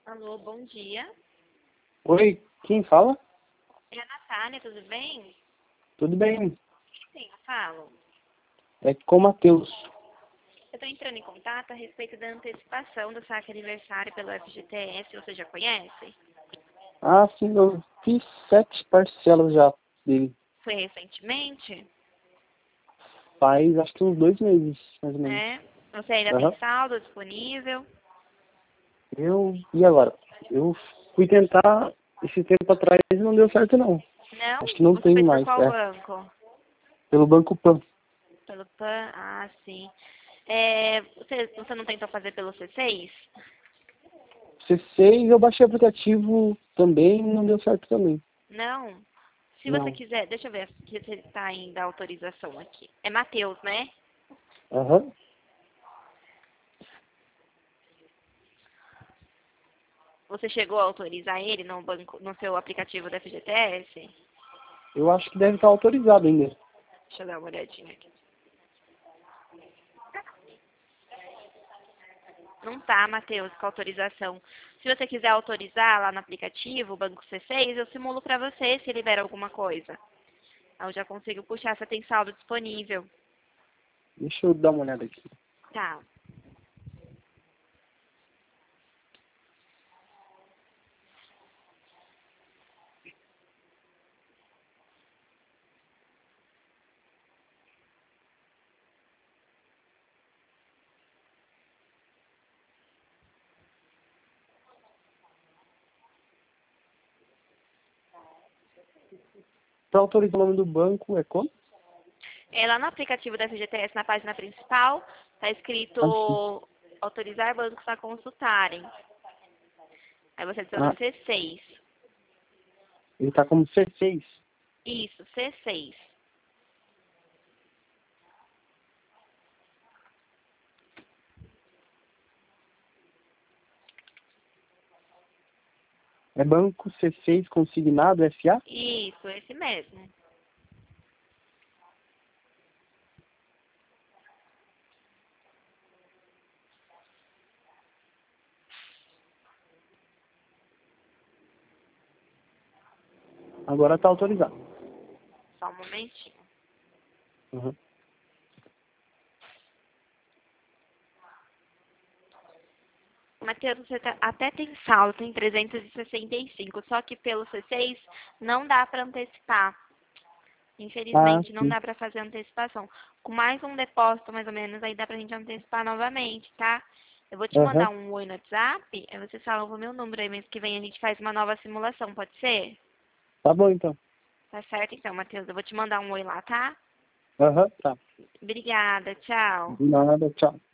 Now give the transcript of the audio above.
Alô, bom dia. Oi, quem fala? É a Natália, tudo bem? Tudo bem? Sim, eu falo. É com o Matheus. Eu estou entrando em contato a respeito da antecipação do saque aniversário pelo FGTS, você já conhece? Ah, sim, eu fiz 7 parcelas já dele. Foi recentemente? Faz acho que uns 2 meses, mais ou menos. Né? Você ainda tem Aham. saldo disponível? E agora? Eu fui tentar esse tempo atrás e não deu certo não. Acho Não? que não Você tem fez por mais, qual banco? pelo Banco Pan. Pelo PAN? Ah, sim. Você não tentou fazer pelo C6? C6 eu baixei o aplicativo também e não deu certo também. Não? Se você Não. quiser, deixa eu ver se está ainda a autorização aqui. É Matheus, né? Aham. Você chegou a autorizar ele no banco, no seu aplicativo da FGTS? Eu acho que deve estar autorizado ainda. Deixa eu dar uma olhadinha aqui. Não tá, Matheus, com autorização. Se você quiser autorizar lá no aplicativo, o Banco C6, eu simulo para você se libera alguma coisa. Aí eu já consigo puxar, você tem saldo disponível. Deixa eu dar uma olhada aqui. Tá. Para autorizar o nome do banco é como? É, lá no aplicativo da FGTS, na página principal, tá Ah, sim. escrito autorizar bancos a consultarem. Aí você adiciona Ah, C6. ele tá como C6. Isso, C6. É Banco C6 Consignado SA? Isso, esse mesmo. Agora está autorizado. Só um momentinho. Uhum. Matheus, você até tem saldo, tem 365, só que pelo C6 não dá para antecipar. Ah, Infelizmente, não sim. dá para fazer antecipação. Com mais um depósito, mais ou menos, aí dá pra gente antecipar novamente, tá? Eu vou te mandar Aham. um oi no WhatsApp, aí você salva o meu número, aí mês que vem a gente faz uma nova simulação, pode ser? Tá bom, então. Tá certo então, Matheus, eu vou te mandar um oi lá, tá? Aham, tá. Obrigada, tchau. De nada, tchau.